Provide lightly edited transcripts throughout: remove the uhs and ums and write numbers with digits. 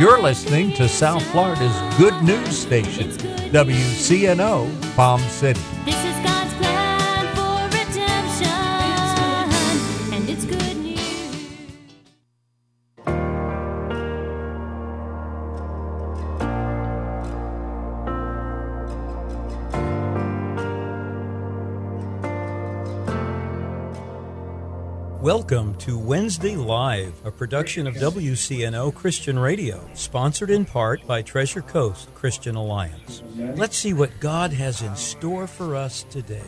You're listening to South Florida's good news station, WCNO Palm City. This is God's plan for redemption, and it's good news. Welcome to Wednesday Live, a production of WCNO Christian Radio, sponsored in part by Treasure Coast Christian Alliance. Let's see what God has in store for us today.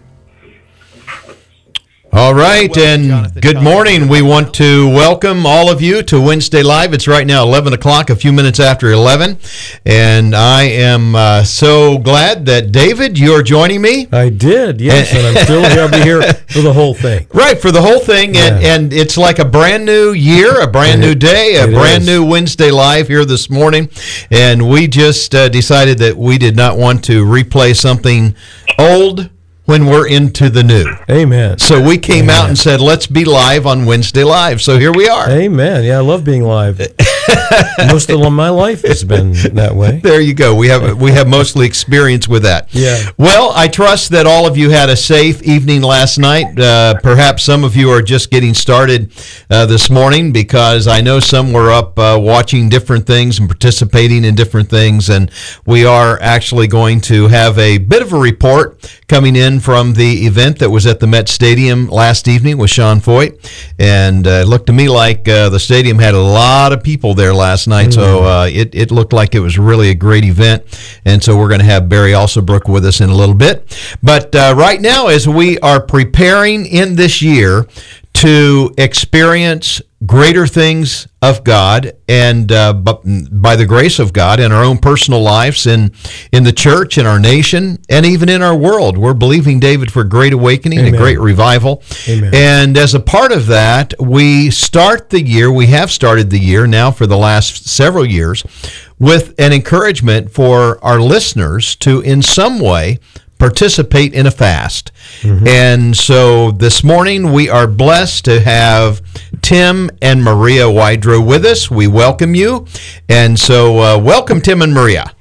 All right, and good morning. We want to welcome all of you to Wednesday Live. It's right now 11 o'clock, a few minutes after 11, and I am so glad that, David, you're joining me. I did, yes, and I'm still going to be here for the whole thing. Right, for the whole thing, and it's like a brand new year, a brand new day, a brand new Wednesday Live here this morning, and we just decided that we did not want to replay something old when we're into the new. Amen. So we came out and said, let's be live on Wednesday Live. So here we are. Amen. Yeah, I love being live. Most of my life has been that way. There you go. We have mostly experience with that. Yeah. Well, I trust that all of you had a safe evening last night. Perhaps some of you are just getting started this morning, because I know some were up watching different things and participating in different things. And we are actually going to have a bit of a report coming in from the event that was at the Met Stadium last evening with Sean Foyt. And it looked to me like the stadium had a lot of people there last night, so it looked like it was really a great event. And so we're going to have Barry Alsobrook with us in a little bit. But right now, as we are preparing in this year to experience greater things of God, and by the grace of God in our own personal lives, in the church, in our nation, and even in our world, we're believing, David, for great awakening and great revival. Amen. And as a part of that, we have started the year now for the last several years with an encouragement for our listeners to, in some way, participate in a fast. And so this morning we are blessed to have Tim and Maria Wydro with us. We welcome you. And so welcome, Tim and Maria.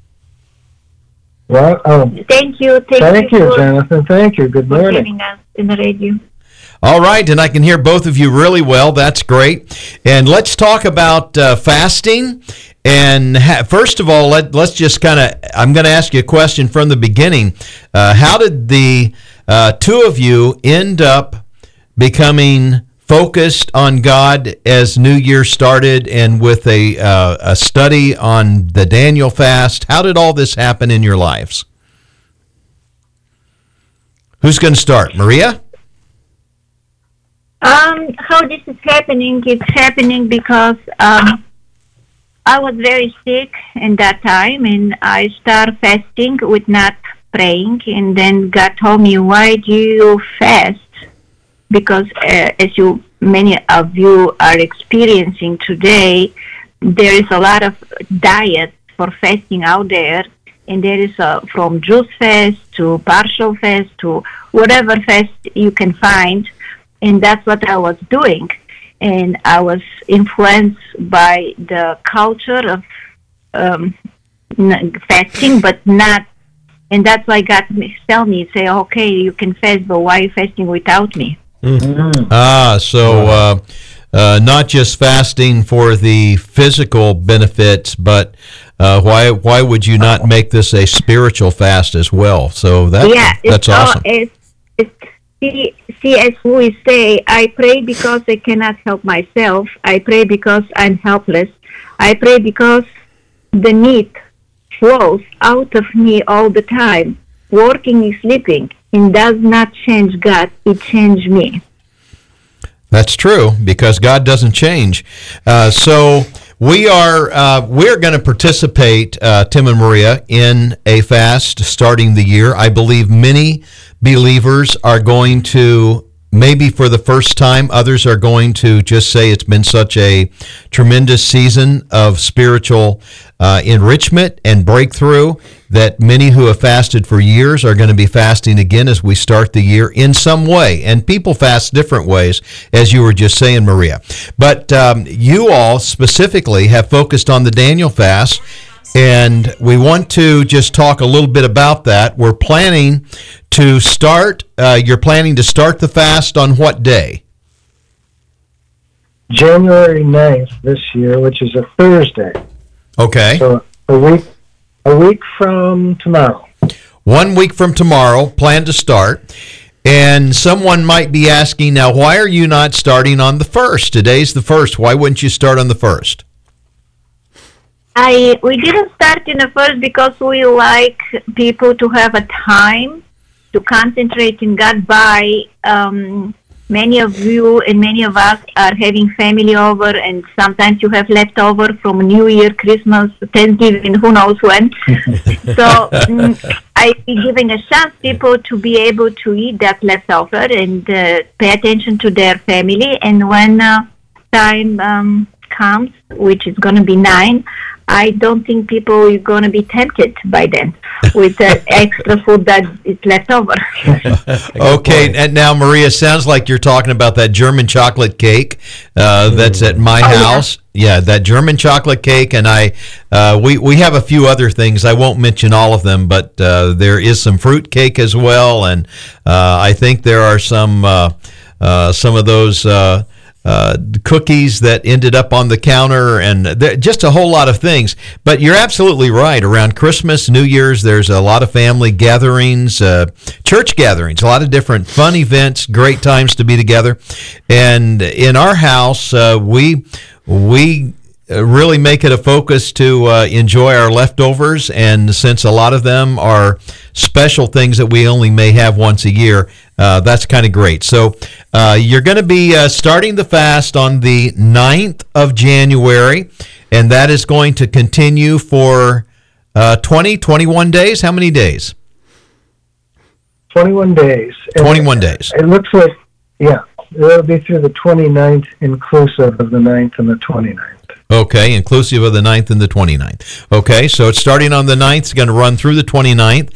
Well, Thank you, Jonathan. Thank you. Good for morning. having us in the radio. All right, and I can hear both of you really well. That's great. And let's talk about fasting. And first of all, let's just I'm going to ask you a question from the beginning. How did the two of you end up becoming focused on God as New Year started, and with a study on the Daniel fast? How did all this happen in your lives? Who's going to start? Maria? How this is happening? It's happening because I was very sick in that time, and I started fasting with not praying, and then God told me, why do you fast? Because as many of you are experiencing today, there is a lot of diet for fasting out there, and there is from juice fast to partial fast to whatever fast you can find, and that's what I was doing. And I was influenced by the culture of fasting, but not, and that's why God tell me, say, okay, you can fast, but why are you fasting without me? So not just fasting for the physical benefits, but why would you not make this a spiritual fast as well? So that's awesome. See, as we say, I pray because I cannot help myself. I pray because I'm helpless. I pray because the need flows out of me all the time, working and sleeping. It does not change God. It changed me. That's true, because God doesn't change. So we're going to participate, Tim and Maria, in a fast starting the year. I believe many believers are going to, maybe for the first time, others are going to just say it's been such a tremendous season of spiritual enrichment and breakthrough that many who have fasted for years are going to be fasting again as we start the year in some way. And people fast different ways, as you were just saying, Maria. But you all specifically have focused on the Daniel fast, and we want to just talk a little bit about that. We're planning to start, you're planning to start the fast on what day? January 9th this year, which is a Thursday. Okay. So a week from tomorrow. 1 week from tomorrow, plan to start. And someone might be asking, now, why are you not starting on the 1st? Today's the 1st. Why wouldn't you start on the 1st? We didn't start in the first because we like people to have a time to concentrate in God. By many of you and many of us are having family over, and sometimes you have leftover from New Year, Christmas, Thanksgiving, who knows when. So I've been giving a chance people to be able to eat that leftover and pay attention to their family. And when time comes, which is going to be 9, I don't think people are going to be tempted by then with the extra food that is left over. Okay, and now, Maria, sounds like you're talking about that German chocolate cake that's at my house. Yeah, that German chocolate cake, and we have a few other things. I won't mention all of them, but there is some fruit cake as well, and I think there are some of those cookies that ended up on the counter, and just a whole lot of things. But you're absolutely right. Around Christmas, New Year's, there's a lot of family gatherings, church gatherings, a lot of different fun events, great times to be together. And in our house, we really make it a focus to enjoy our leftovers, and since a lot of them are special things that we only may have once a year, that's kind of great. So you're going to be starting the fast on the 9th of January, and that is going to continue for 21 days. How many days? 21 days. 21 days. It looks like, yeah, it'll be through the 29th, inclusive of the 9th and the 29th. Okay, inclusive of the 9th and the 29th. Okay, so it's starting on the 9th. It's going to run through the 29th.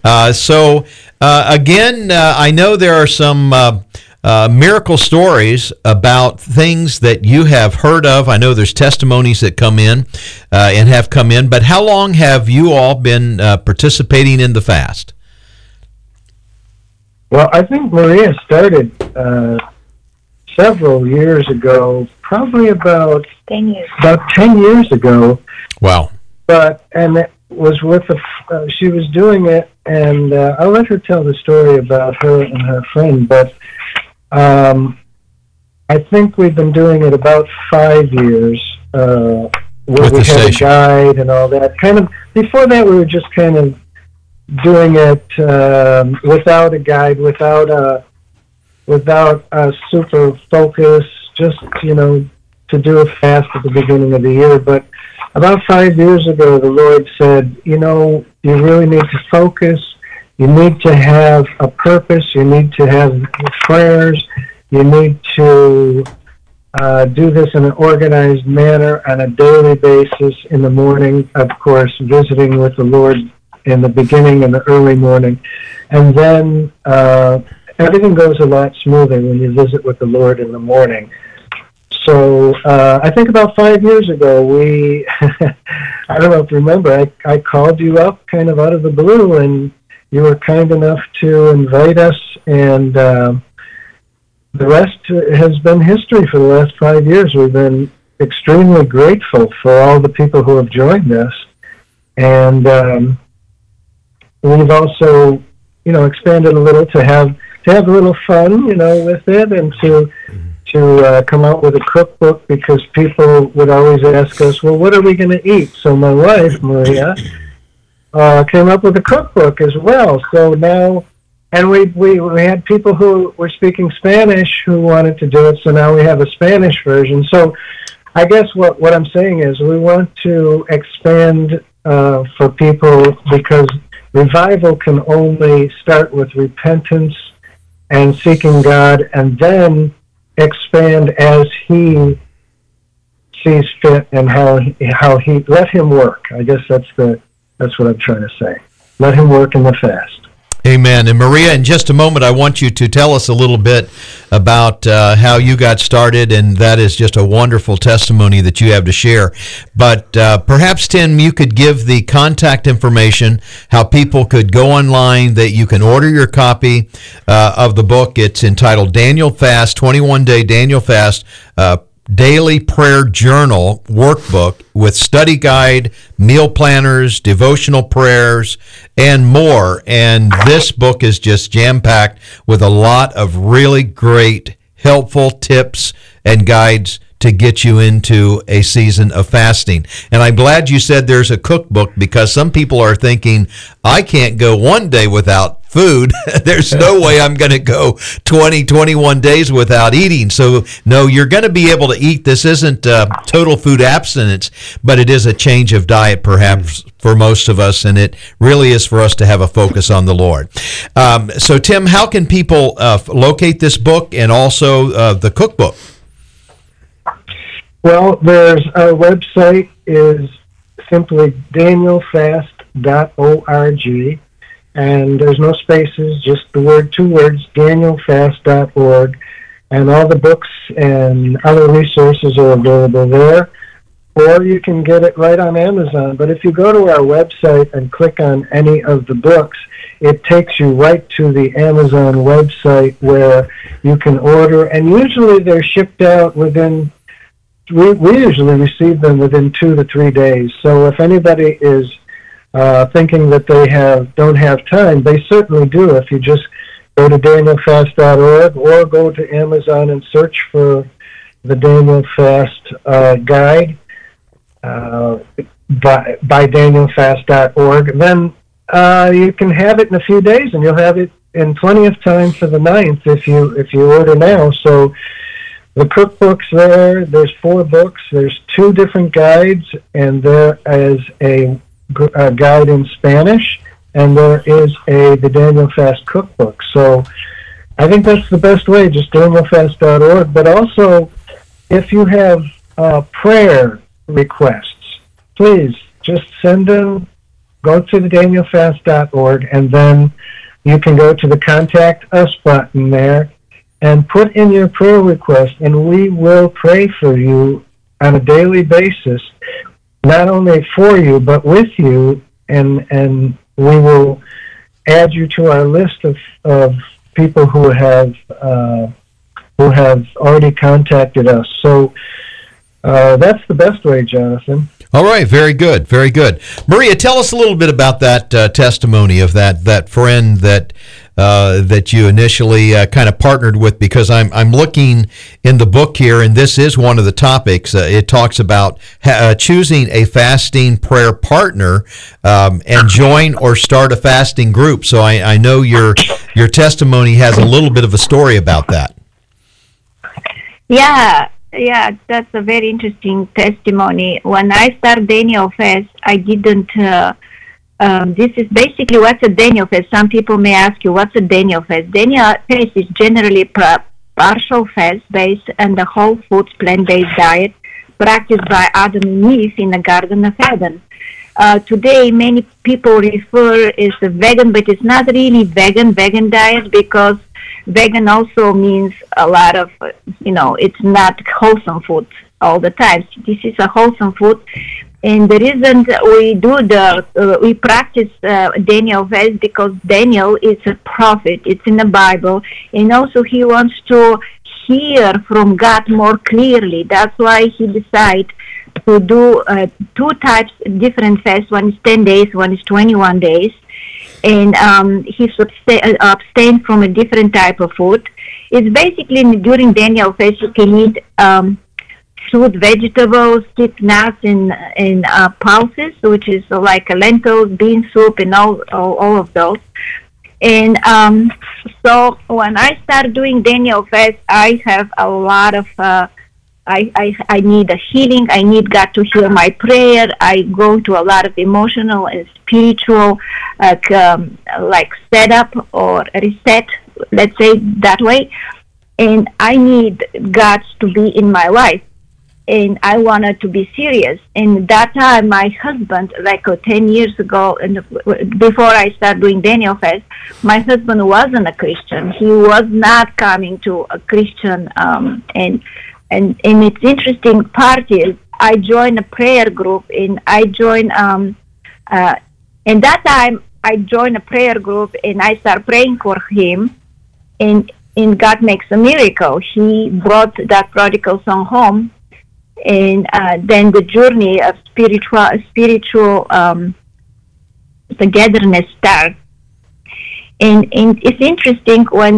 Again, I know there are some miracle stories about things that you have heard of. I know there's testimonies that come in and have come in, but how long have you all been participating in the fast? Well, I think Maria started several years ago, probably about 10 years. About 10 years ago. Wow. And it was with she was doing it, and I'll let her tell the story about her and her friend, but I think we've been doing it about 5 years, where we had a guide and all that. Kind of, before that we were just kind of doing it without a guide, without a super focus, just, to do a fast at the beginning of the year. But about 5 years ago, the Lord said, you really need to focus. You need to have a purpose. You need to have prayers. You need to do this in an organized manner on a daily basis in the morning, of course, visiting with the Lord in the beginning in the early morning. And then everything goes a lot smoother when you visit with the Lord in the morning. So I think about 5 years ago, I don't know if you remember, I called you up kind of out of the blue, and you were kind enough to invite us, and the rest has been history for the last 5 years. We've been extremely grateful for all the people who have joined us, and we've also, expanded a little to have a little fun, with it, and to come out with a cookbook, because people would always ask us, well, what are we going to eat? So my wife, Maria, came up with a cookbook as well. So now, and we had people who were speaking Spanish who wanted to do it, so now we have a Spanish version. So I guess what I'm saying is we want to expand for people, because revival can only start with repentance and seeking God, and then expand as He sees fit, and how he let Him work. I guess that's what I'm trying to say. let him work in the fast. Amen. And Maria, in just a moment, I want you to tell us a little bit about how you got started, and that is just a wonderful testimony that you have to share. But perhaps, Tim, you could give the contact information, how people could go online, that you can order your copy of the book. It's entitled Daniel Fast, 21-Day Daniel Fast, Daily Prayer Journal Workbook with study guide, meal planners, devotional prayers, and more. And this book is just jam-packed with a lot of really great, helpful tips and guides to get you into a season of fasting. And I'm glad you said there's a cookbook, because some people are thinking, I can't go one day without food. There's no way I'm going to go 21 days without eating. So, no, you're going to be able to eat. This isn't total food abstinence, but it is a change of diet, perhaps, for most of us, and it really is for us to have a focus on the Lord. So, Tim, how can people locate this book and also the cookbook? Well, our website is simply danielfast.org, and there's no spaces, just the two words, danielfast.org, and all the books and other resources are available there, or you can get it right on Amazon. But if you go to our website and click on any of the books, it takes you right to the Amazon website where you can order, and usually they're shipped out within we usually receive them within 2 to 3 days. So if anybody is thinking that they don't have time, they certainly do. If you just go to danielfast.org or go to Amazon and search for the Daniel Fast guide by danielfast.org, then you can have it in a few days, and you'll have it in plenty of time for the 9th if you order now. So the cookbook's there's 4 books, there's 2 different guides, and there is a guide in Spanish, and there is the Daniel Fast cookbook. So I think that's the best way, just danielfast.org. But also, if you have prayer requests, please just send them, go to the danielfast.org, and then you can go to the Contact Us button there, and put in your prayer request, and we will pray for you on a daily basis, not only for you, but with you, and we will add you to our list of people who have already contacted us. So that's the best way, Jonathan. All right, very good, very good. Maria, tell us a little bit about that testimony of that friend that you initially kind of partnered with, because I'm looking in the book here, and this is one of the topics. It talks about choosing a fasting prayer partner and join or start a fasting group. So I know your testimony has a little bit of a story about that. Yeah, that's a very interesting testimony. When I started Daniel Fast, I didn't. This is basically what's a Daniel Fast. Some people may ask you, what's a Daniel Fast? Daniel Fast is generally partial fast based on the whole foods, plant-based diet practiced by Adam and Eve in the Garden of Eden. Today, many people refer as a vegan, but it's not really vegan diet, because vegan also means a lot of, it's not wholesome food all the time. This is a wholesome food, and the reason we practice Daniel Fast, because Daniel is a prophet. It's in the Bible, and also he wants to hear from God more clearly. That's why he decided to do 2 types, different fasts. One is 10 days, one is 21 days. And he abstained from a different type of food. It's basically during Daniel Fast you can eat fruit, vegetables, skip nuts, and pulses, which is like lentils, bean soup, and all of those. And so when I started doing Daniel Fast, I have a lot of I need a healing. I need God to hear my prayer. I go to a lot of emotional and spiritual like setup or reset, let's say that way. And I need God to be in my life. and I wanted to be serious. And that time, my husband, like 10 years ago, and before I started doing Daniel Fast, my husband wasn't a Christian. He was not coming to a Christian. And it's interesting part is I joined a prayer group, and I joined. And that time, I joined a prayer group, and I started praying for him, and God makes a miracle. He brought that prodigal son home. And then the journey of spiritual togetherness starts. And it's interesting when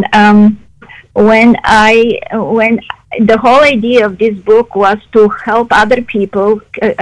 the whole idea of this book was to help other people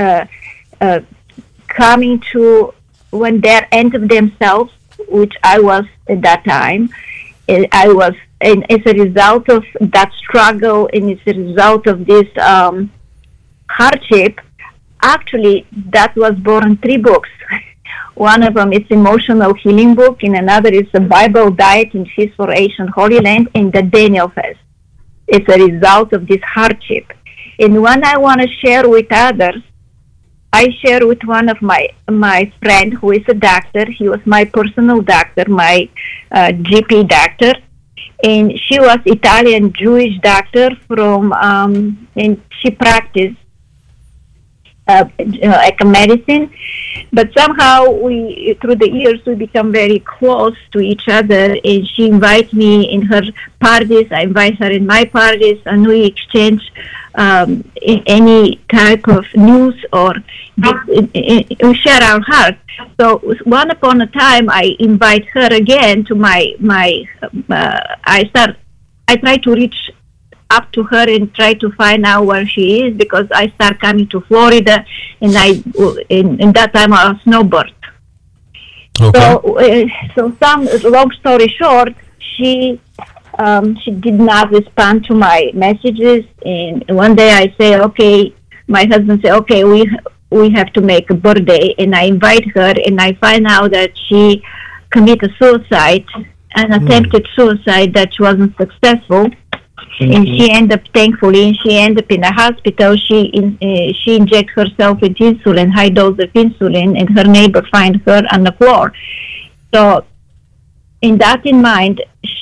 coming to when they're end of themselves, which I was at that time. I was, and as a result of that struggle, and as a result of this hardship, actually that was born 3 books. One of them is emotional healing book, and another is a Bible diet and feast for Asian Holy Land, and the Daniel Fast. It's a result of this hardship. And when I want to share with others, I share with one of my friend who is a doctor. He was my personal doctor, my GP doctor, and she was Italian Jewish doctor from, and she practiced like a medicine, but somehow we, through the years, we become very close to each other, and she invites me in her parties, I invite her in my parties, and we exchange any type of news, or we share our heart. So one upon a time, I invite her again to I try to reach up to her and try to find out where she is, because I start coming to Florida, and in that time I was snowbird. Okay. So some long story short, she did not respond to my messages, and one day I say, okay, my husband said, okay, we have to make a birthday, and I invite her, and I find out that she committed suicide, an attempted suicide that wasn't successful. And she ended up, thankfully, she ended up in a hospital. She injected herself with insulin, high dose of insulin, and her neighbor find her on the floor. So, in that in mind,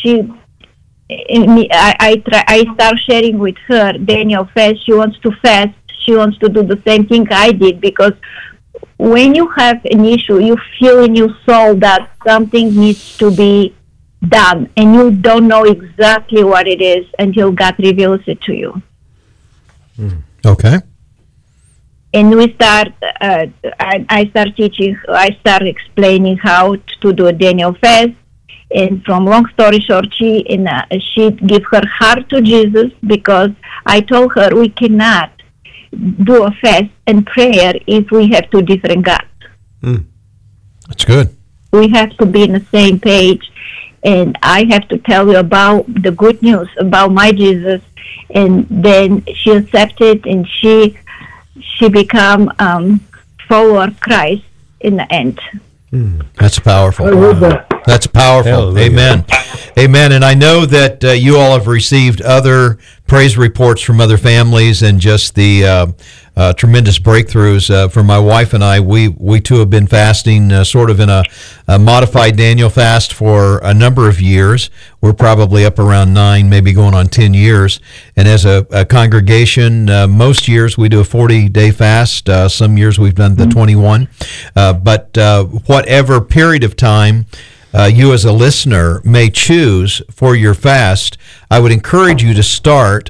I start sharing with her Daniel Fast. She wants to fast. She wants to do the same thing I did, because when you have an issue, you feel in your soul that something needs to be done, and you don't know exactly what it is until God reveals it to you. Okay. And we start. I start teaching. I start explaining how to do a Daniel Fast. And from long story short, she give her heart to Jesus, because I told her we cannot do a fast and prayer if we have 2 different gods. That's good. We have to be on the same page. And I have to tell you about the good news about my Jesus. And then she accepted, and she become follower Christ in the end. That's powerful. That's powerful. Hallelujah. Amen. Amen. And I know that you all have received other praise reports from other families, and just the tremendous breakthroughs. For my wife and I, we too have been fasting sort of in a modified Daniel fast for a number of years. We're probably up around 9, maybe going on 10 years. And as a congregation, most years we do a 40-day fast. Some years we've done the 21. But whatever period of time you as a listener may choose for your fast, I would encourage you to start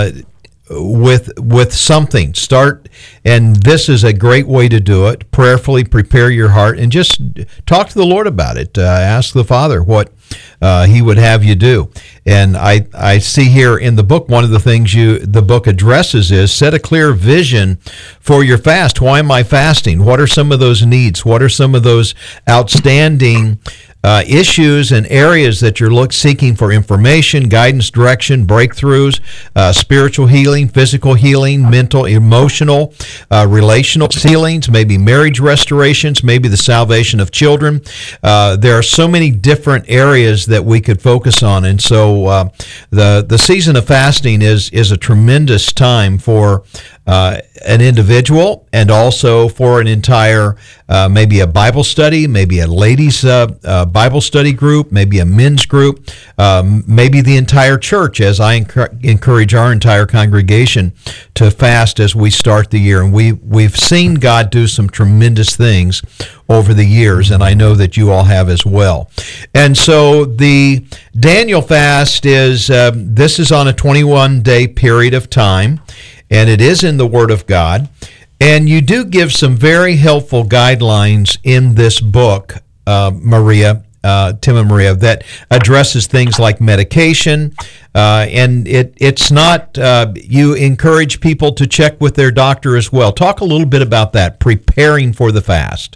with something. Start, and this is a great way to do it. Prayerfully prepare your heart and just talk to the Lord about it. Ask the Father what He would have you do. And I see here in the book, one of the things the book addresses is set a clear vision for your fast. Why am I fasting? What are some of those needs? What are some of those outstanding issues and areas that you're seeking for information, guidance, direction, breakthroughs, spiritual healing, physical healing, mental, emotional, relational healings, maybe marriage restorations, maybe the salvation of children. There are so many different areas that we could focus on, and so the season of fasting is a tremendous time for an individual, and also for an entire, maybe a Bible study, maybe a ladies' Bible study group, maybe a men's group, maybe the entire church, as I encourage our entire congregation to fast as we start the year. And we've seen God do some tremendous things over the years, and I know that you all have as well. And so the Daniel fast is, this is on a 21-day period of time, and it is in the Word of God. And you do give some very helpful guidelines in this book, Maria, Tim and Maria, that addresses things like medication, and it's not, you encourage people to check with their doctor as well. Talk a little bit about that, preparing for the fast.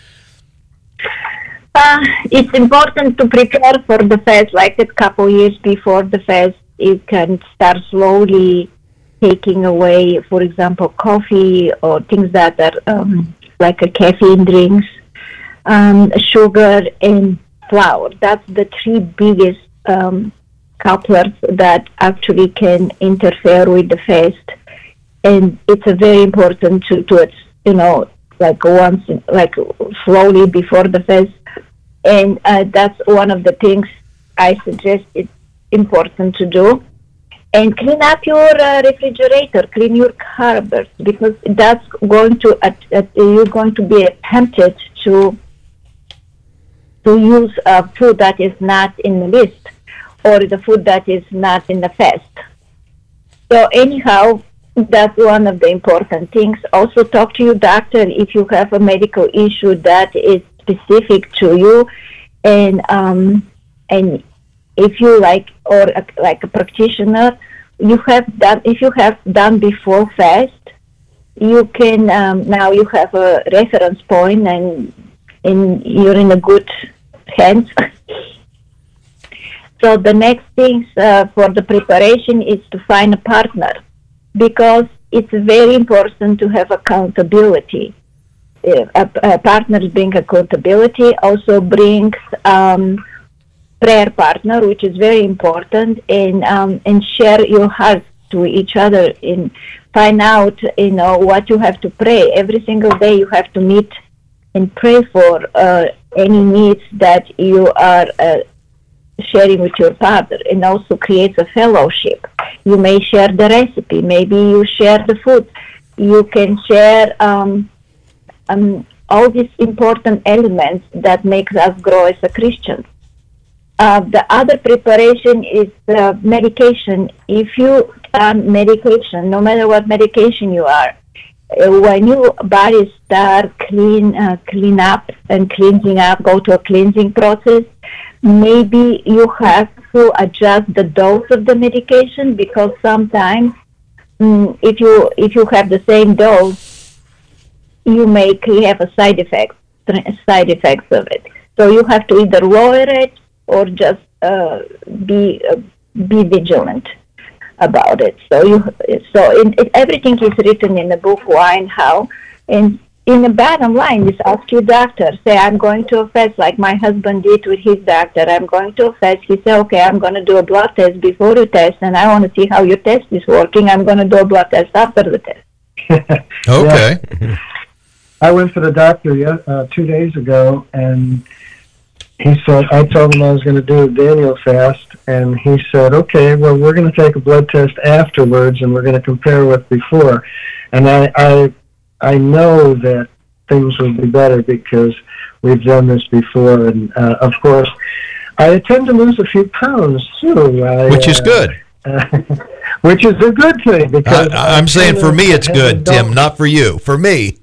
It's important to prepare for the fast, like a couple years before the fast. You can start slowly taking away, for example, coffee or things that are like a caffeine drinks, sugar and flour. That's the three biggest couplers that actually can interfere with the fast. And it's a very important to do it, like once, like slowly before the fast. And that's one of the things I suggest it's important to do. And clean up your refrigerator, clean your cupboards, because that's going to you're going to be tempted to use food that is not in the list, or the food that is not in the fast. So anyhow, that's one of the important things. Also, talk to your doctor if you have a medical issue that is specific to you, and if you like a practitioner, you have done. If you have done before fast, you can now you have a reference point, and you're in a good hands. So the next thing for the preparation is to find a partner, because it's very important to have accountability. A partner brings accountability, also brings prayer partner, which is very important, and share your heart to each other and find out, what you have to pray. Every single day you have to meet and pray for any needs that you are sharing with your partner, and also creates a fellowship. You may share the recipe, maybe you share the food. You can share all these important elements that makes us grow as a Christian. The other preparation is medication. If you medication, no matter what medication you are, when your body start clean up and cleansing up, go to a cleansing process, maybe you have to adjust the dose of the medication, because sometimes if you have the same dose, you may have a side effects of it. So you have to either lower it or just be vigilant about it. Everything is written in the book, why and how. And in the bottom line is ask your doctor. Say, I'm going to a fast, like my husband did with his doctor. I'm going to a fast. He said, okay, I'm going to do a blood test before you test, and I want to see how your test is working. I'm going to do a blood test after the test. Okay. Yeah. I went to the doctor 2 days ago, and he said, I told him I was going to do a Daniel fast, and he said, okay, well, we're going to take a blood test afterwards, and we're going to compare with before. And I know that things will be better because we've done this before, and of course, I tend to lose a few pounds too. Which is good. Which is a good thing, because I'm saying for me it's good, Tim, not for you. For me.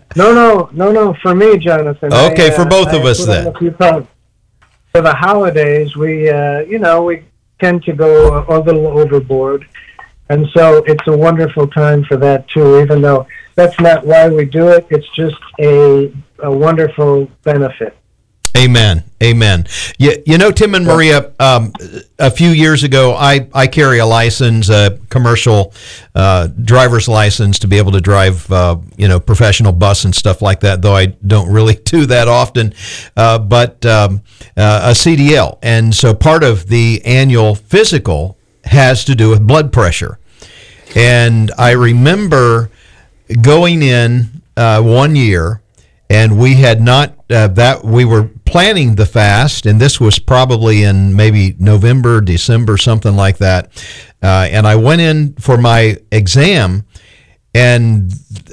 No, for me, Jonathan. Okay, for both of us then. For the holidays, we tend to go a little overboard, and so it's a wonderful time for that too. Even though that's not why we do it, it's just a wonderful benefit. Amen. Amen. Tim and Maria, a few years ago, I carry a license, a commercial driver's license to be able to drive, professional bus and stuff like that, though I don't really do that often, but a CDL. And so part of the annual physical has to do with blood pressure. And I remember going in 1 year, and we had not that we were planning the fast, and this was probably in maybe November, December, something like that. And I went in for my exam, and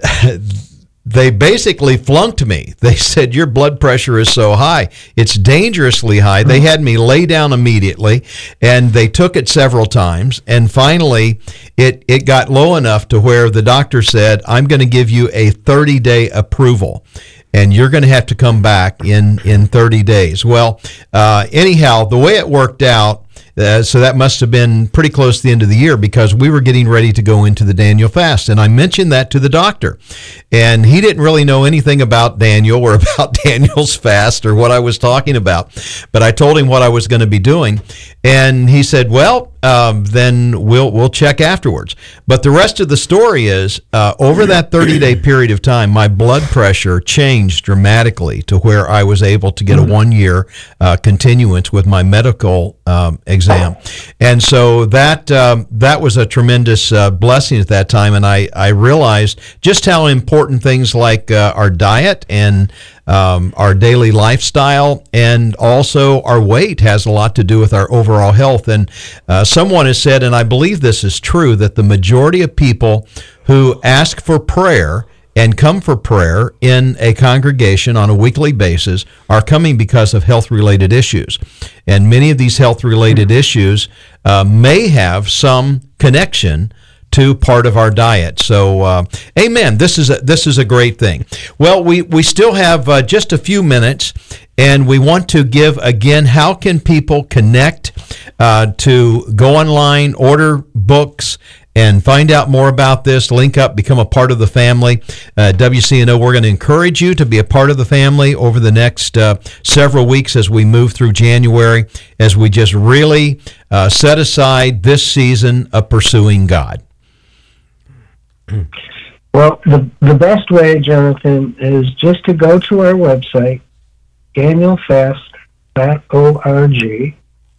they basically flunked me. They said, your blood pressure is so high. It's dangerously high. They had me lay down immediately, and they took it several times. And finally, it got low enough to where the doctor said, I'm going to give you a 30-day approval, and you're going to have to come back in 30 days. Well, anyhow, the way it worked out, so that must have been pretty close to the end of the year, because we were getting ready to go into the Daniel fast. And I mentioned that to the doctor. And he didn't really know anything about Daniel or about Daniel's fast or what I was talking about. But I told him what I was going to be doing. And he said, well, then we'll check afterwards. But the rest of the story is, over that 30-day period of time, my blood pressure changed dramatically to where I was able to get a 1-year continuance with my medical exam. And so that was a tremendous blessing at that time. And I realized just how important things like our diet and our daily lifestyle and also our weight has a lot to do with our overall health. And someone has said, and I believe this is true, that the majority of people who ask for prayer and come for prayer in a congregation on a weekly basis are coming because of health-related issues. And many of these health-related issues may have some connection to part of our diet. So, amen. This is a great thing. Well, we still have just a few minutes, and we want to give again, how can people connect to go online, order books, and find out more about this, link up, become a part of the family. WCNO, we're going to encourage you to be a part of the family over the next several weeks as we move through January, as we just really set aside this season of pursuing God. Well, the best way, Jonathan, is just to go to our website, danielfast.org,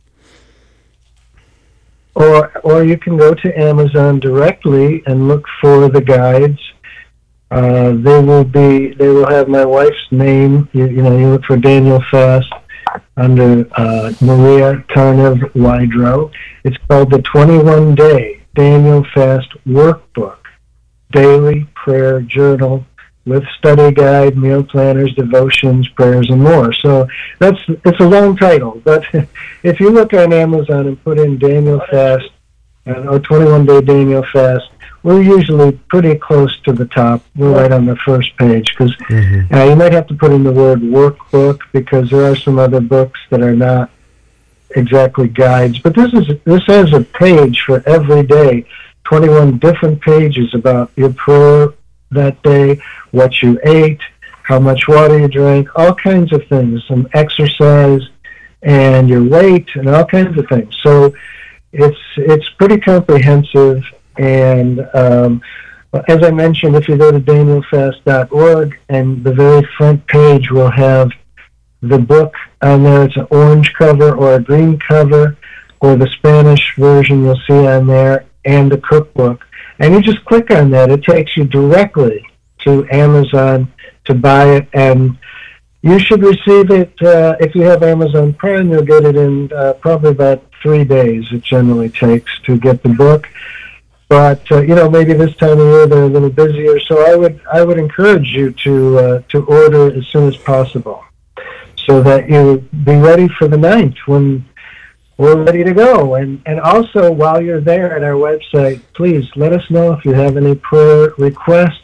or you can go to Amazon directly and look for the guides. They will have my wife's name. You look for Daniel Fast under Maria Carnev-Wydrow. It's called the 21-Day Daniel Fast Workbook, Daily Prayer Journal with study guide, meal planners, devotions, prayers, and more. So it's a long title, but if you look on Amazon and put in Daniel Fast or 21-Day Daniel Fast, we're usually pretty close to the top. We're right on the first page, because you might have to put in the word workbook, because there are some other books that are not exactly guides. But this has a page for every day, 21 different pages about your prayer that day, what you ate, how much water you drank, all kinds of things, some exercise, and your weight, and all kinds of things. So it's pretty comprehensive. And as I mentioned, if you go to danielfast.org, and the very front page will have the book on there. It's an orange cover or a green cover, or the Spanish version you'll see on there, and the cookbook. And you just click on that. It takes you directly to Amazon to buy it, and you should receive it. If you have Amazon Prime, you'll get it in probably about 3 days. It generally takes to get the book. But maybe this time of year they're a little busier, so I would encourage you to order as soon as possible, so that you'll be ready for the 9th when we're ready to go. And also, while you're there at our website, please let us know if you have any prayer requests.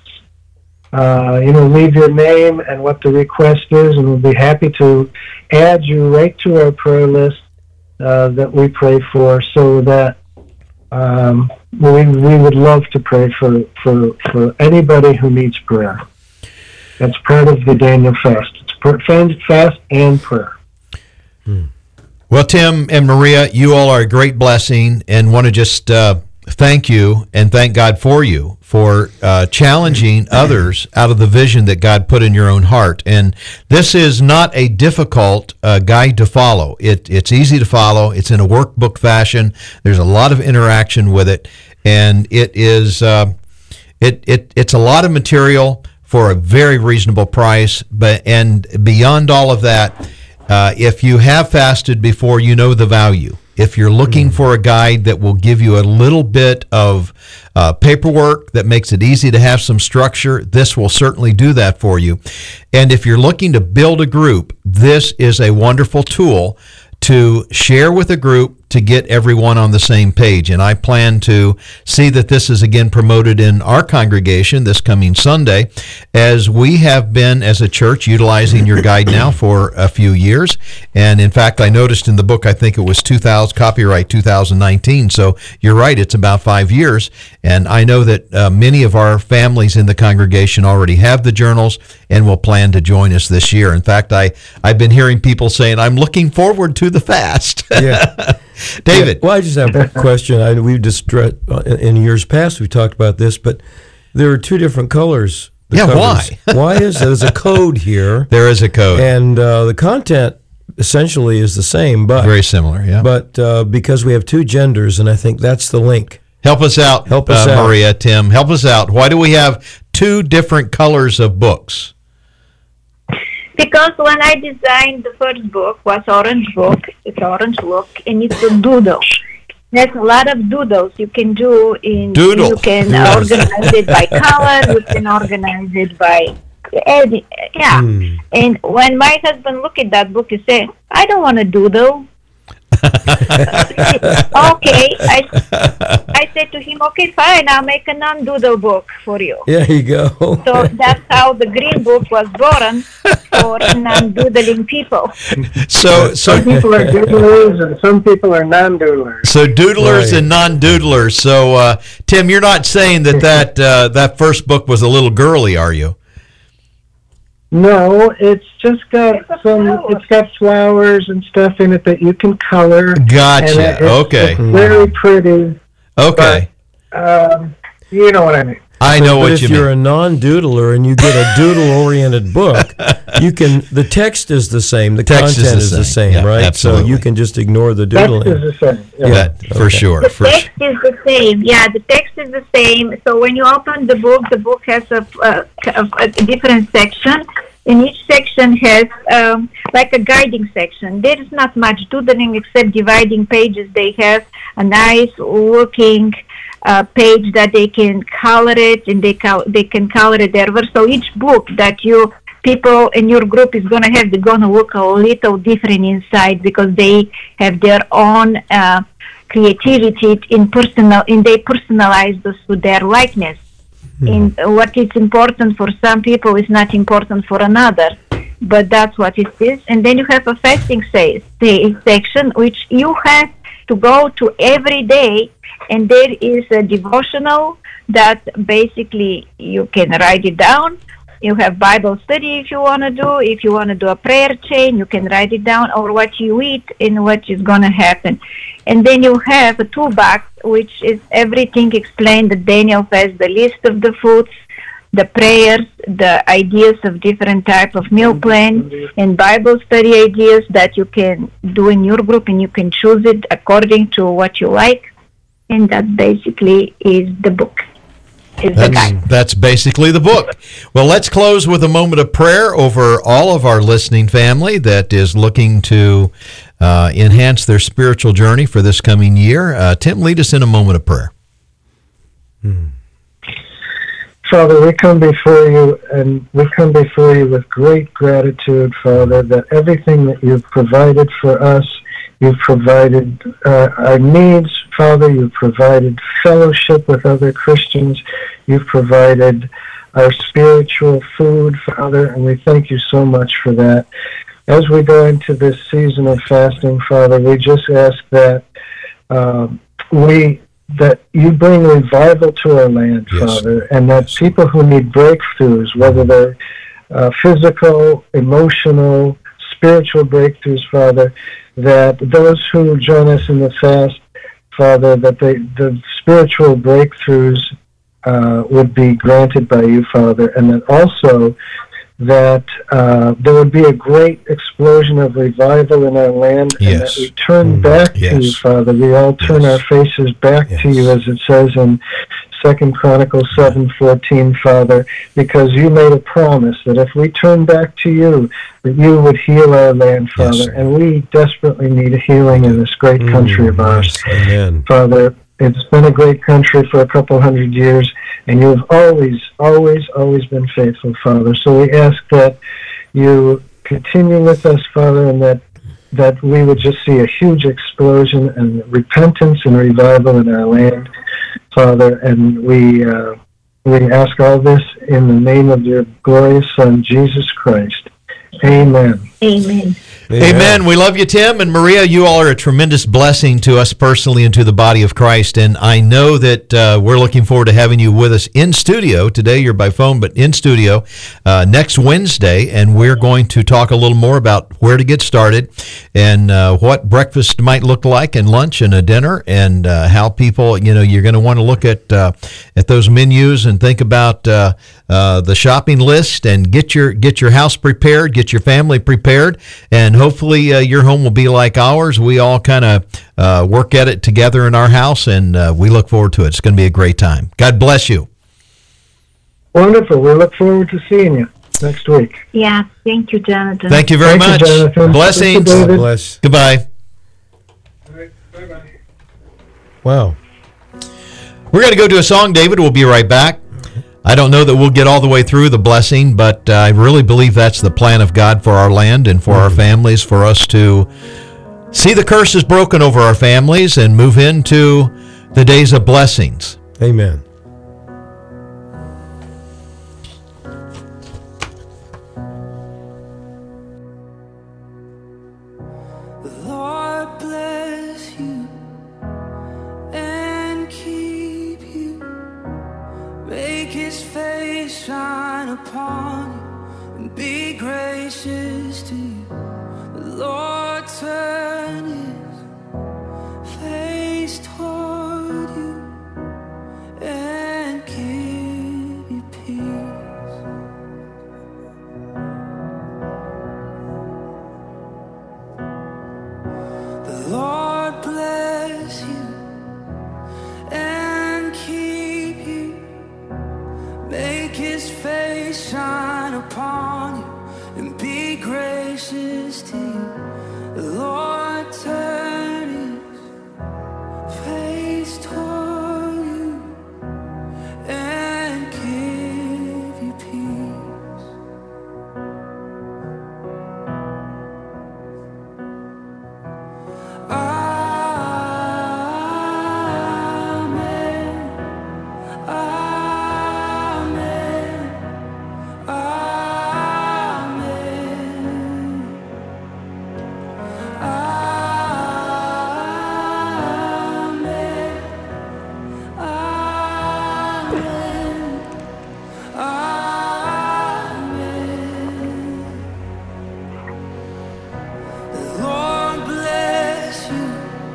Leave your name and what the request is, and we'll be happy to add you right to our prayer list that we pray for, so that we would love to pray for anybody who needs prayer. That's part of the Daniel Fast. It's fast and prayer. Well, Tim and Maria, you all are a great blessing, and want to just thank you and thank God for you for challenging others out of the vision that God put in your own heart. And this is not a difficult guide to follow. It's easy to follow. It's in a workbook fashion. There's a lot of interaction with it, and it is It's a lot of material for a very reasonable price, and beyond all of that, if you have fasted before, you know the value. If you're looking for a guide that will give you a little bit of paperwork that makes it easy to have some structure, this will certainly do that for you. And if you're looking to build a group, this is a wonderful tool to share with a group to get everyone on the same page. And I plan to see that this is again promoted in our congregation this coming Sunday, as we have been as a church utilizing your guide now for a few years. And in fact, I noticed in the book, I think it was copyright 2019. So you're right, it's about 5 years. And I know that many of our families in the congregation already have the journals and will plan to join us this year. In fact, I've been hearing people saying, I'm looking forward to the fast. Yeah. David. Yeah, well, I just have a question. We've just in years past we've talked about this, but there are two different colors. Why? Why is there's a code here? There is a code, and the content essentially is the same, but very similar. Yeah. But because we have two genders, and I think that's the link. Help us out, Maria, Tim. Help us out. Why do we have two different colors of books? Because when I designed the first book, was orange book. It's orange look, and it's a doodle. There's a lot of doodles you can do. Doodle. You can organize it by color. You can organize it by And when my husband looked at that book, he said, "I don't want to doodle." Okay, I said to him, okay, fine, I'll make a non-doodle book for you. There you go. So that's how the green book was born, for non-doodling people. So some people are doodlers and some people are non-doodlers. So doodlers and non-doodlers. So Tim, you're not saying that first book was a little girly, are you? No, it's just got it's got flowers and stuff in it that you can color. Gotcha. It's very pretty. Okay. But, you know what I mean. I know what you mean. If you're a non-doodler and you get a doodle-oriented book, the text is the same. The content is the same, yeah, right? Absolutely. So you can just ignore the doodling. The text is the same. Yeah, for sure. The text is the same. Yeah, the text is the same. So when you open the book has a different section. And each section has like a guiding section. There is not much doodling except dividing pages. They have a nice looking page that they can color it, and they can color it there. So each book that people in your group is going to have, they're going to look a little different inside, because they have their own creativity and they personalize this to their likeness. And what is important for some people is not important for another, but that's what it is. And then you have a fasting section, which you have to go to every day, and there is a devotional that basically you can write it down. You have Bible study if you want to do. If you want to do a prayer chain, you can write it down, or what you eat and what is going to happen. And then you have a toolbox, which is everything explained. That Daniel has the list of the foods, the prayers, the ideas of different type of meal plan, and Bible study ideas that you can do in your group, and you can choose it according to what you like. And that basically is the book. That's basically the book. Well, let's close with a moment of prayer over all of our listening family that is looking to enhance their spiritual journey for this coming year. Tim, lead us in a moment of prayer. Father, we come before you, and we come before you with great gratitude, Father, that everything that you've provided for us, you've provided our needs, Father. You've provided fellowship with other Christians. You've provided our spiritual food, Father, and we thank you so much for that. As we go into this season of fasting, Father, we just ask that you bring revival to our land, yes, Father, and that people who need breakthroughs, whether they're physical, emotional, spiritual breakthroughs, Father, that those who join us in the fast, Father, that the spiritual breakthroughs would be granted by you, Father, and that also that there would be a great explosion of revival in our land, yes, and that we turn back to you, Father. We all turn our faces back to you, as it says in 2 Chronicles 7:14, Father, because you made a promise that if we turn back to you, that you would heal our land, Father. Yes. And we desperately need a healing in this great country of ours. Yes. Amen. Father, it's been a great country for a couple hundred years, and you've always, always, always been faithful, Father. So we ask that you continue with us, Father, and that we would just see a huge explosion and repentance and revival in our land, Father. And we ask all this in the name of your glorious Son, Jesus Christ. Amen. Amen. Amen. We love you, Tim. And Maria, you all are a tremendous blessing to us personally and to the body of Christ. And I know that we're looking forward to having you with us in studio. Today you're by phone, but in studio next Wednesday. And we're going to talk a little more about where to get started and what breakfast might look like and lunch and a dinner and how people, you're going to want to look at those menus and think about the shopping list and get your house prepared, get your family prepared, and hopefully your home will be like ours. We all kind of work at it together in our house, and we look forward to it. It's going to be a great time. God bless you. Wonderful. We look forward to seeing you next week. Yeah, thank you, Jonathan. Thank you very much. Jonathan. Blessings. Thank you, God David. bless. Goodbye. Bye-bye. Wow. We're going to go to a song, David. We'll be right back. I don't know that we'll get all the way through the blessing, but I really believe that's the plan of God for our land and for our families, for us to see the curses broken over our families and move into the days of blessings. Amen. Lord bless you and keep you. Make his face shine upon you and be gracious to you. The Lord turn his face toward you and give you peace. The Lord bless you and keep you. Make his face shine upon you and be gracious to you. The Lord turn his face toward you and give you peace. Amen. Amen. Amen. Amen. Amen. Amen. The Lord bless you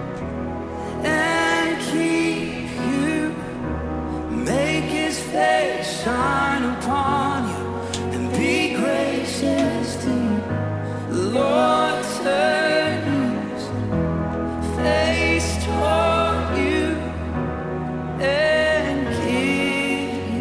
and keep you. Make his face shine upon you and be gracious to you. The Lord turn his face toward you and give you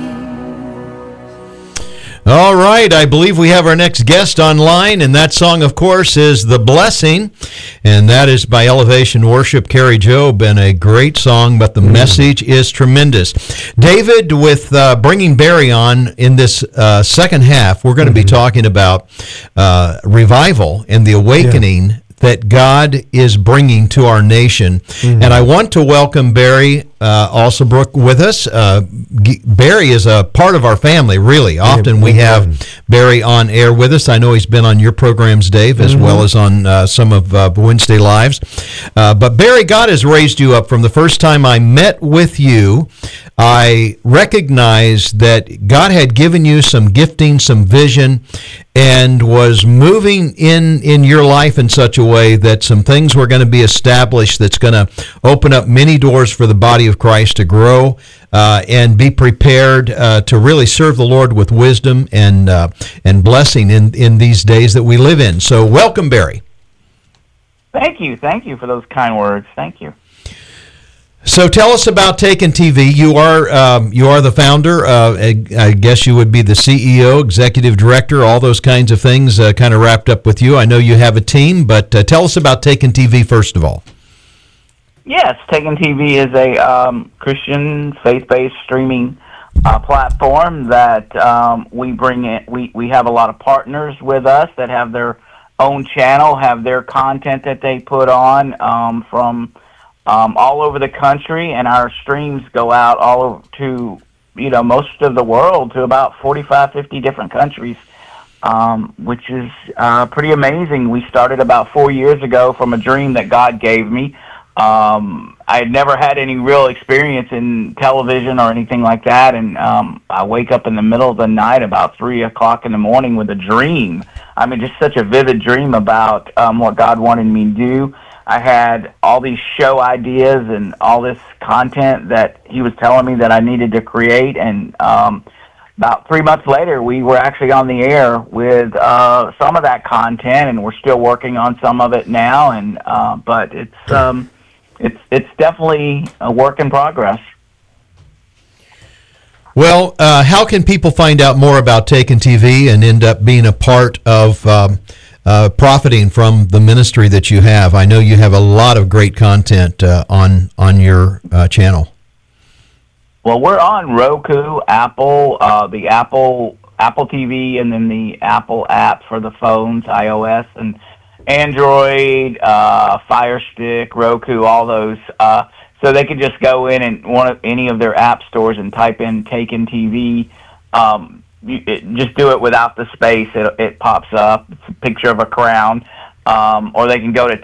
peace. All right, I believe we have our next guest online, and that song, of course, is The Blessing, and that is by Elevation Worship, Carrie Job, and a great song, but the message is tremendous. David, with bringing Barry on in this second half, we're going to be talking about revival and the awakening that God is bringing to our nation. And I want to welcome Barry Alsabrook with us. Barry is a part of our family, really. Often we have Barry on air with us. I know he's been on your programs, Dave, as well as on some of Wednesday Lives. But Barry, God has raised you up. From the first time I met with you, I recognized that God had given you some gifting, some vision, and was moving in your life in such a way that some things were going to be established that's going to open up many doors for the body of Christ to grow and be prepared to really serve the Lord with wisdom and blessing in these days that we live in. So welcome, Barry. Thank you for those kind words. Thank you. So tell us about Taken TV. You are the founder. I guess you would be the CEO, executive director, all those kinds of things kind of wrapped up with you. I know you have a team, but tell us about Taken TV first of all. Yes, Taken TV is a Christian faith-based streaming platform that we bring in. We have a lot of partners with us that have their own channel, have their content that they put on from all over the country, and our streams go out all over to, most of the world, to about 45, 50 different countries, which is pretty amazing. We started about 4 years ago from a dream that God gave me. I had never had any real experience in television or anything like that, and I wake up in the middle of the night about 3 o'clock in the morning with a dream. I mean, just such a vivid dream about what God wanted me to do. I had all these show ideas and all this content that he was telling me that I needed to create, and about 3 months later, we were actually on the air with some of that content, and we're still working on some of it now. And but it's definitely a work in progress. Well, how can people find out more about Taken TV and end up being a part of profiting from the ministry that you have? I know you have a lot of great content on your channel. Well, we're on Roku, Apple, the Apple TV, and then the Apple app for the phones, iOS and Android, Fire Stick, Roku, all those. So they could just go in and any of their app stores and type in Taken TV. Just do it without the space. It pops up. It's a picture of a crown. Or they can go to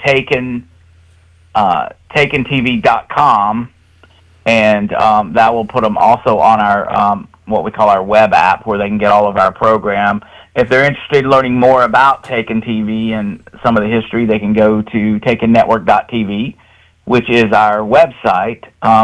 TakenTV.com, and that will put them also on our what we call our web app, where they can get all of our program. If they're interested in learning more about Taken TV and some of the history, they can go to TakenNetwork.tv, which is our website.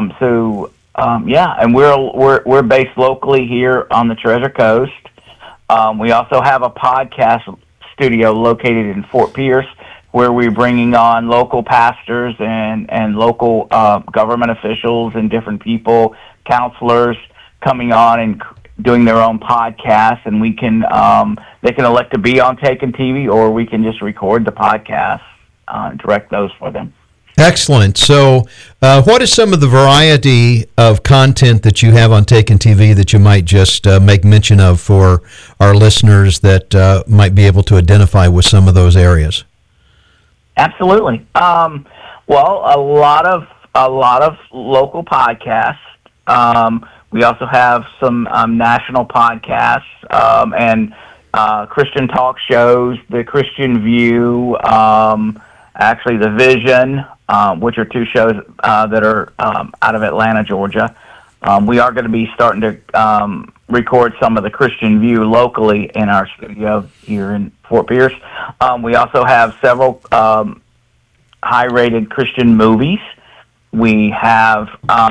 And we're based locally here on the Treasure Coast. We also have a podcast studio located in Fort Pierce, where we're bringing on local pastors and local government officials and different people, counselors, coming on and doing their own podcasts, and we can they can elect to be on Taken TV, or we can just record the podcast and direct those for them. Excellent. So what is some of the variety of content that you have on Taken TV that you might just make mention of for our listeners that might be able to identify with some of those areas? Absolutely. Well, a lot of local podcasts. We also have some national podcasts and Christian talk shows, the Christian View, actually the Vision, which are two shows that are out of Atlanta, Georgia. We are going to be starting to record some of the Christian View locally in our studio here in Fort Pierce. We also have several high-rated Christian movies. We have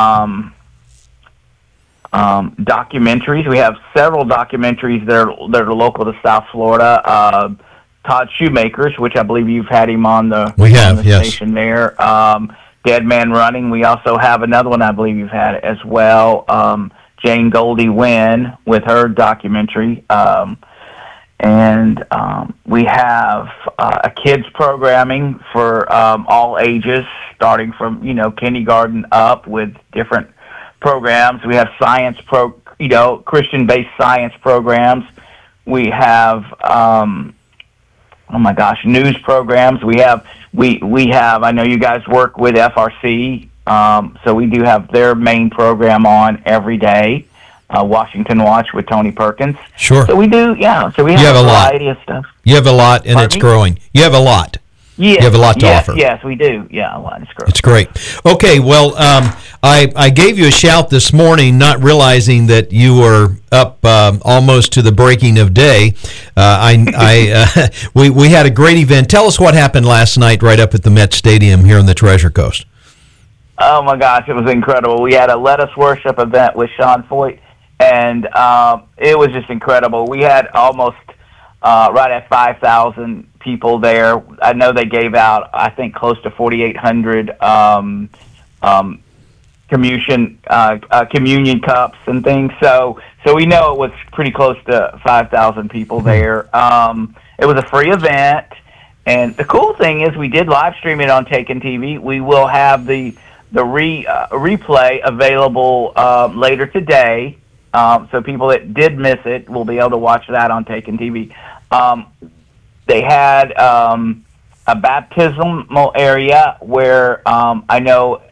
documentaries. We have several documentaries that are local to South Florida. Todd Shoemakers, which I believe you've had him on the station there. Dead Man Running. We also have another one I believe you've had as well. Jane Goldie Wynn with her documentary. And we have a kids programming for all ages, starting from kindergarten up, with different programs. We have Christian-based science programs. We have news programs. We have. I know you guys work with FRC, so we do have their main program on every day. Washington Watch with Tony Perkins. Sure. So we do, So we have a variety of stuff. You have a lot, and it's growing. You have a lot. Yeah. You have a lot to offer. Yes, we do. Yeah, a lot. It's growing. It's great. Okay, well, I gave you a shout this morning, not realizing that you were up almost to the breaking of day. We had a great event. Tell us what happened last night right up at the Met Stadium here on the Treasure Coast. Oh, my gosh, it was incredible. We had a Let Us Worship event with Sean Foyt, and it was just incredible. We had almost right at 5,000 people there. I know they gave out, I think, close to 4,800 communion cups and things. So we know it was pretty close to 5,000 people there. It was a free event, and the cool thing is we did live stream it on Taken TV. We will have the replay available later today, so people that did miss it will be able to watch that on Taken TV. They had a baptismal area where I know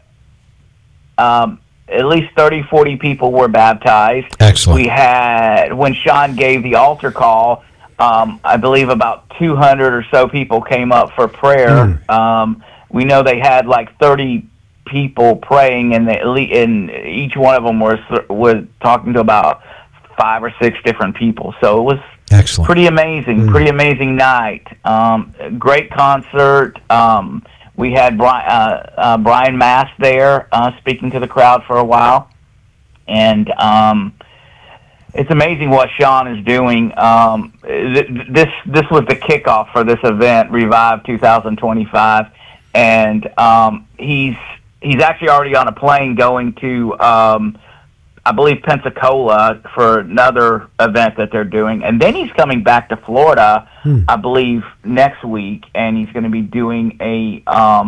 at least 30, 40 people were baptized. Excellent. We had, when Sean gave the altar call, I believe about 200 or so people came up for prayer. We know they had like 30 people praying, and each one of them was talking to about 5 or 6 different people. So it was excellent, pretty amazing night. Great concert. We had Brian Mass there speaking to the crowd for a while, and it's amazing what Sean is doing. This was the kickoff for this event, Revive 2025, and he's actually already on a plane going to I believe Pensacola for another event that they're doing, and then he's coming back to Florida, I believe, next week, and he's going to be doing a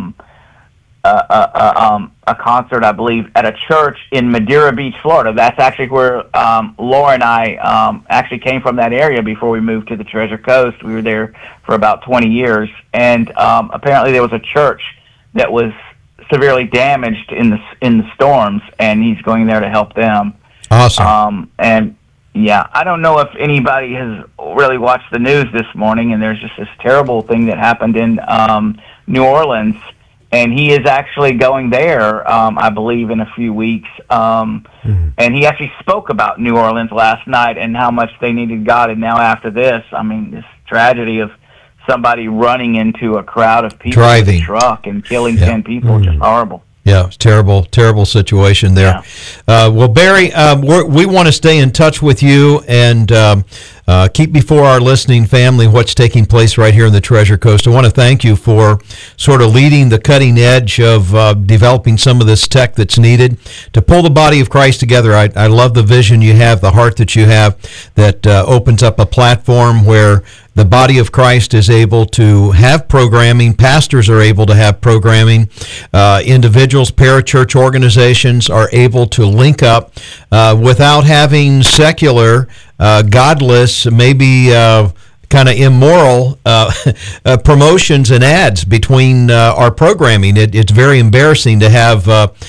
concert, I believe, at a church in Madeira Beach, Florida. That's actually where Laura and I actually came from, that area, before we moved to the Treasure Coast. We were there for about 20 years, and apparently there was a church that was severely damaged in the storms, and he's going there to help them. Awesome. And yeah, I don't know if anybody has really watched the news this morning, and there's just this terrible thing that happened in New Orleans, and he is actually going there, I believe, in a few weeks. And he actually spoke about New Orleans last night and how much they needed God. And now after this, I mean, this tragedy of somebody running into a crowd of people driving with a truck and killing 10 people, just horrible. Yeah, it's terrible situation there. Yeah. Well, Barry, we want to stay in touch with you and keep before our listening family what's taking place right here in the Treasure Coast. I want to thank you for sort of leading the cutting edge of developing some of this tech that's needed to pull the body of Christ together. I love the vision you have, the heart that you have, that opens up a platform where the body of Christ is able to have programming, pastors are able to have programming, individuals, parachurch organizations are able to link up without having secular, godless, maybe kind of immoral promotions and ads between our programming. It's very embarrassing to have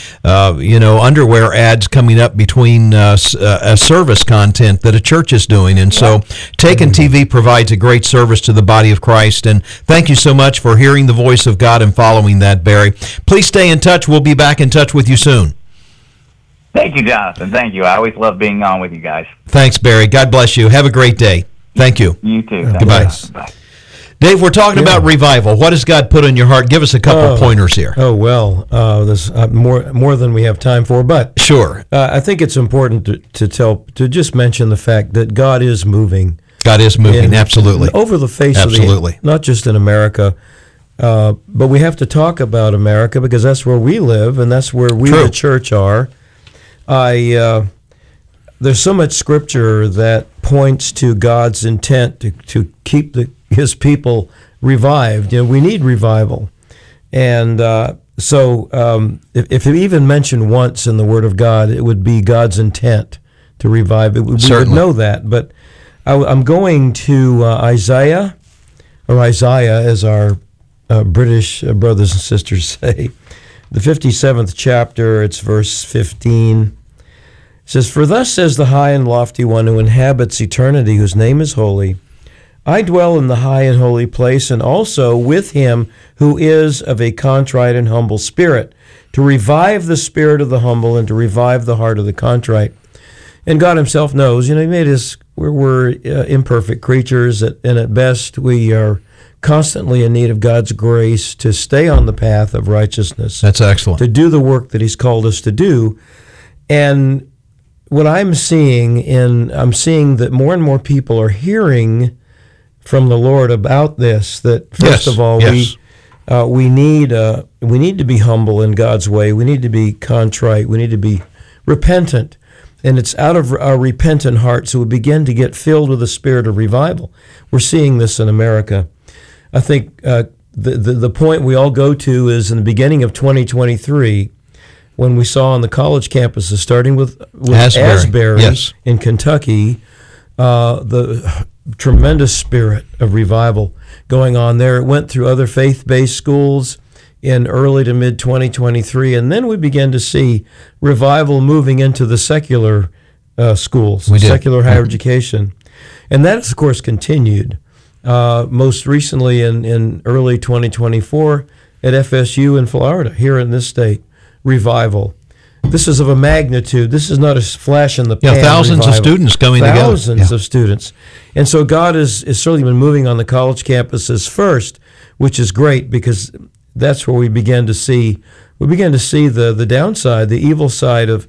underwear ads coming up between a service content that a church is doing. And so Taken TV provides a great service to the body of Christ. And thank you so much for hearing the voice of God and following that, Barry. Please stay in touch. We'll be back in touch with you soon. Thank you, Jonathan. Thank you. I always love being on with you guys. Thanks, Barry. God bless you. Have a great day. Thank you. You too. Goodbye. Bye. Dave, we're talking about revival. What has God put on your heart? Give us a couple pointers here. Oh, well, there's more than we have time for, but sure. I think it's important to just mention the fact that God is moving. God is moving, absolutely. Over the face of the, not just in America, but we have to talk about America because that's where we live and that's where we, the church, are. There's so much scripture that points to God's intent to keep His people revived. We need revival. And if it even mentioned once in the Word of God, it would be God's intent to revive it. We would know that. But I'm going to Isaiah, as our British brothers and sisters say, the 57th chapter, it's verse 15. It says, "For thus says the high and lofty one who inhabits eternity, whose name is holy. I dwell in the high and holy place, and also with him who is of a contrite and humble spirit, to revive the spirit of the humble and to revive the heart of the contrite." And God himself knows, he made us, we're imperfect creatures, and at best we are constantly in need of God's grace to stay on the path of righteousness. That's excellent. To do the work that he's called us to do. And what I'm seeing that more and more people are hearing from the Lord about this, that first of all, We need to be humble in God's way. We need to be contrite. We need to be repentant. And it's out of our repentant hearts that we begin to get filled with the spirit of revival. We're seeing this in America. I think the point we all go to is in the beginning of 2023, when we saw on the college campuses, starting with Asbury yes. in Kentucky, the tremendous spirit of revival going on there. It went through other faith-based schools in early to mid 2023, and then we began to see revival moving into the secular schools, secular higher education. And that, of course, continued. Most recently in early 2024 at FSU in Florida, here in this state, revival. This is of a magnitude. This is not a flash in the pan. Thousands revival. of students coming together. Thousands of students. And so God has certainly been moving on the college campuses first, which is great because that's where we begin to see the downside, the evil side of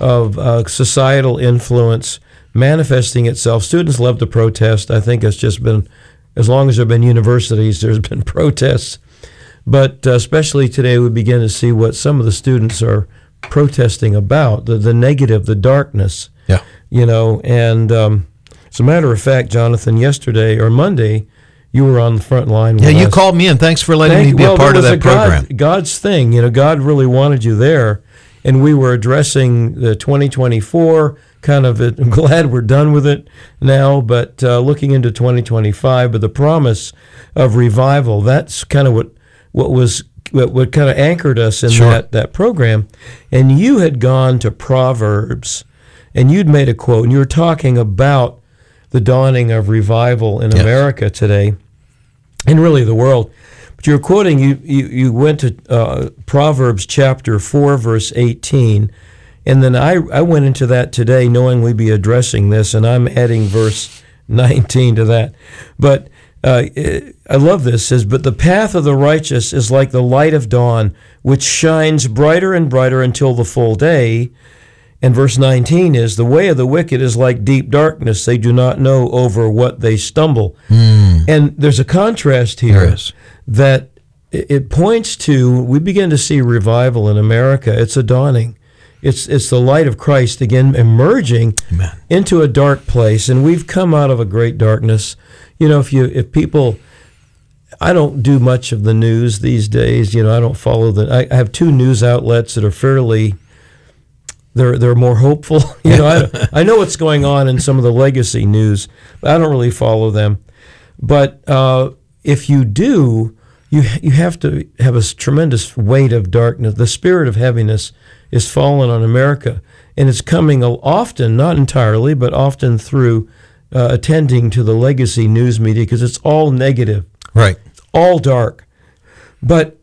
societal influence manifesting itself. Students love to protest. I think it's just been, as long as there have been universities, there's been protests. But especially today, we begin to see what some of the students are protesting about, the negative, the darkness. Yeah. And as a matter of fact, Jonathan, yesterday or Monday, you were on the front line with us. You called me, and thanks for letting me be a part of that program. God's thing. God really wanted you there, and we were addressing the 2024 kind of it. I'm glad we're done with it now, but looking into 2025, but the promise of revival, that's kind of what kind of anchored us in that program. And you had gone to Proverbs, and you'd made a quote, and you were talking about the dawning of revival in America today, and really the world. But you were quoting, you went to Proverbs chapter 4, verse 18, and then I went into that today knowing we'd be addressing this, and I'm adding verse 19 to that. But I love this. It says, but the path of the righteous is like the light of dawn, which shines brighter and brighter until the full day. And verse 19 is, the way of the wicked is like deep darkness. They do not know over what they stumble. And there's a contrast here that it points to, we begin to see revival in America. It's a dawning. It's the light of Christ again emerging into a dark place. And we've come out of a great darkness. If people, I don't do much of the news these days. I don't follow I have two news outlets that are fairly, they're more hopeful. I know what's going on in some of the legacy news, but I don't really follow them. But if you do, you have to have a tremendous weight of darkness. The spirit of heaviness is fallen on America, and it's coming often, not entirely, but often through attending to the legacy news media, because it's all negative. Right. It's all dark. But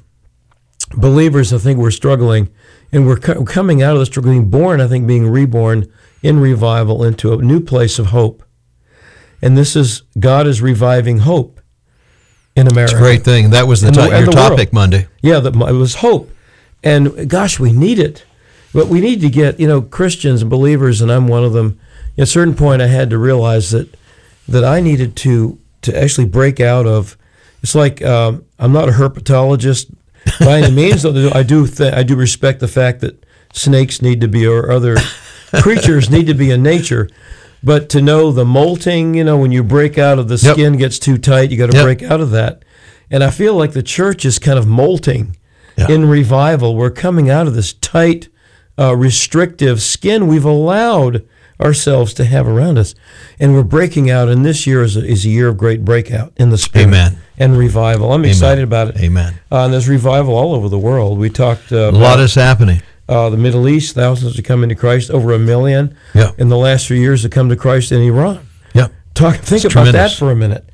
believers, I think we're struggling, and we're coming out of the struggle, being reborn in revival into a new place of hope. And God is reviving hope in America. It's a great thing. That was your topic Monday. Yeah, it was hope. And gosh, we need it. But we need to get, Christians and believers, and I'm one of them. At a certain point, I had to realize that I needed to actually break out of. It's like I'm not a herpetologist by any means. I do respect the fact that snakes need to be, or other creatures need to be in nature. But to know the molting, when you break out of the skin gets too tight, you got to break out of that. And I feel like the church is kind of molting in revival. We're coming out of this tight, restrictive skin we've allowed ourselves to have around us, and we're breaking out. And this year is a year of great breakout in the spirit and revival. I'm excited about it. Amen. And there's revival all over the world. We talked a lot is happening. The Middle East, thousands are coming to Christ. Over 1 million in the last few years have come to Christ in Iran. Think about that for a minute.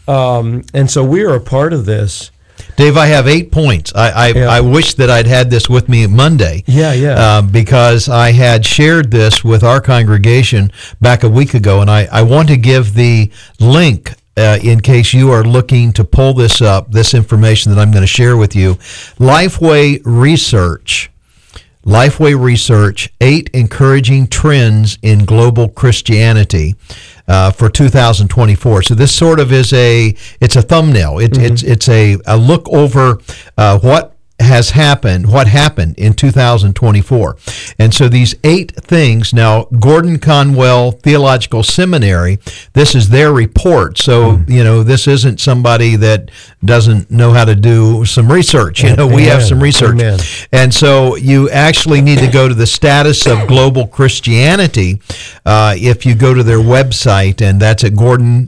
And so we are a part of this. Dave, I have 8 points. I wish that I'd had this with me Monday. Because I had shared this with our congregation back a week ago, and I want to give the link in case you are looking to pull this up, this information that I'm going to share with you. Lifeway Research, 8 Encouraging Trends in Global Christianity. for 2024. So this sort of is it's a thumbnail. It's a look over what happened in 2024. And so these 8 things, now Gordon Conwell Theological Seminary, this is their report. So, this isn't somebody that doesn't know how to do some research. We have some research. Amen. And so you actually need to go to the status of global Christianity if you go to their website, and that's at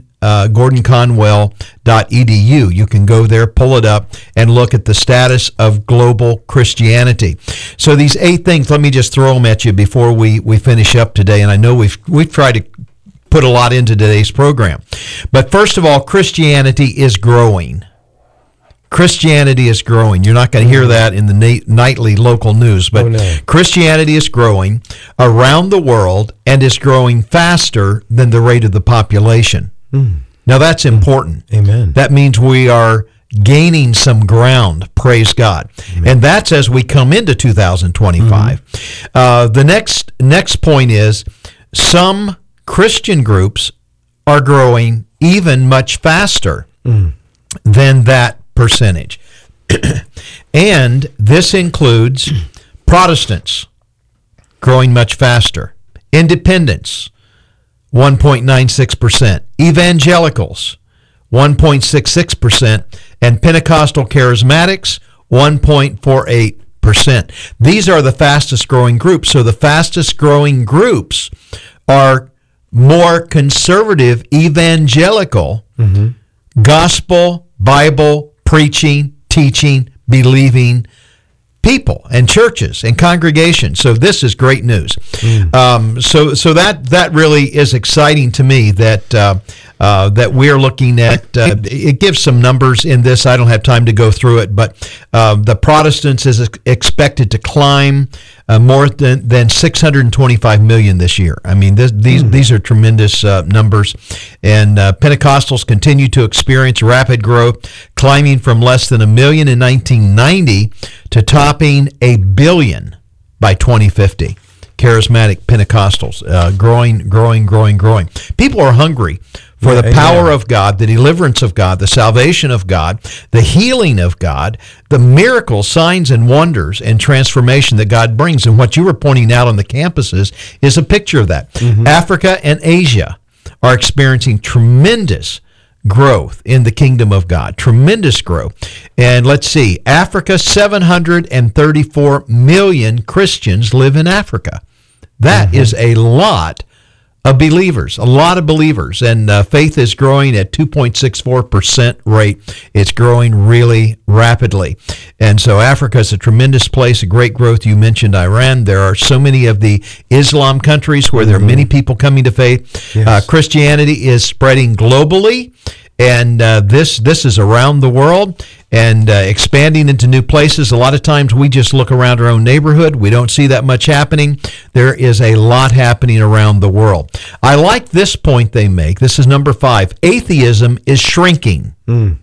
GordonConwell.edu. You can go there, pull it up, and look at the status of global Christianity. So these 8 things, let me just throw them at you before we finish up today. And I know we've tried to put a lot into today's program. But first of all, Christianity is growing. Christianity is growing. You're not going to hear that in the nightly local news, but Christianity is growing around the world and is growing faster than the rate of the population. Now that's important. Amen. That means we are gaining some ground, praise God. Amen. And that's as we come into 2025. The next point is some Christian groups are growing even much faster than that percentage. And this includes Protestants growing much faster, Independents 1.96%, Evangelicals 1.66%, and Pentecostal Charismatics 1.48%. These are the fastest growing groups. So the fastest growing groups are more conservative evangelical, gospel, Bible, preaching, teaching, believing people and churches and congregations. So this is great news. So that really is exciting to me that we're looking at. It gives some numbers in this. I don't have time to go through it, but the Protestants is expected to climb more than 625 million this year. I mean, these are tremendous numbers. And Pentecostals continue to experience rapid growth, climbing from less than 1 million in 1990 to topping 1 billion by 2050. Charismatic Pentecostals growing. People are hungry for the power of God, the deliverance of God, the salvation of God, the healing of God, the miracles, signs, and wonders and transformation that God brings. And what you were pointing out on the campuses is a picture of that. Africa and Asia are experiencing tremendous growth in the kingdom of God. Tremendous growth. And let's see, Africa, 734 million Christians live in Africa. That is a lot of believers, and faith is growing at 2.64% rate. It's growing really rapidly. And so Africa is a tremendous place, a great growth. You mentioned Iran. There are so many of the Islam countries where there are many people coming to faith. Yes. Christianity is spreading globally, and this is around the world and expanding into new places. A lot of times we just look around our own neighborhood. We don't see that much happening. There is a lot happening around the world. I like this point they make. This is number 5. Atheism is shrinking.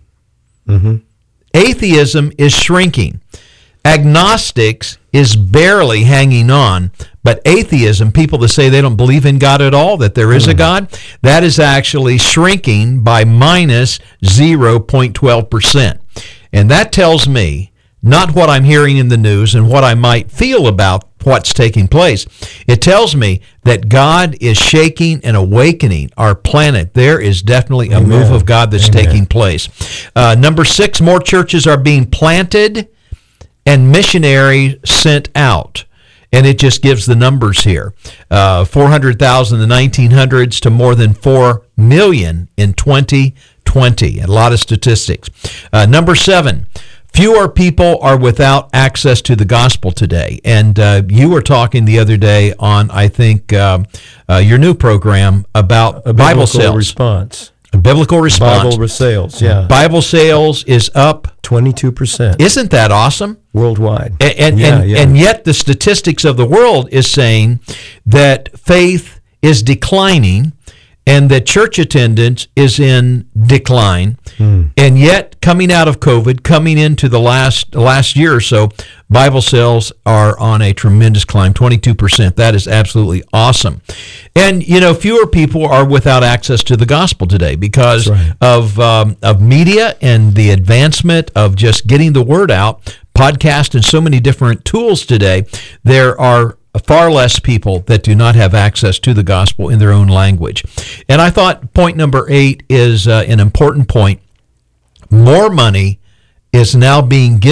Atheism is shrinking. Agnostics is barely hanging on, but atheism, people that say they don't believe in God at all, that there is a God, that is actually shrinking by minus 0.12%. And that tells me not what I'm hearing in the news and what I might feel about what's taking place. It tells me that God is shaking and awakening our planet. There is definitely a move of God that's taking place. Number 6, more churches are being planted and missionaries sent out. And it just gives the numbers here. 400,000 in the 1900s to more than 4 million in 2020. A lot of statistics. Number 7, fewer people are without access to the gospel today. And you were talking the other day on, I think, your new program about Bible sales. Response. A biblical response. Bible sales, yeah. Bible sales is up 22%. Isn't that awesome? Worldwide. And yet the statistics of the world is saying that faith is declining, and that church attendance is in decline, and yet coming out of COVID, coming into the last year or so, Bible sales are on a tremendous climb, 22%. That is absolutely awesome. And, fewer people are without access to the gospel today because of media and the advancement of just getting the word out, podcast and so many different tools today. There are far less people that do not have access to the gospel in their own language. And I thought point number 8 is an important point. More money is now being given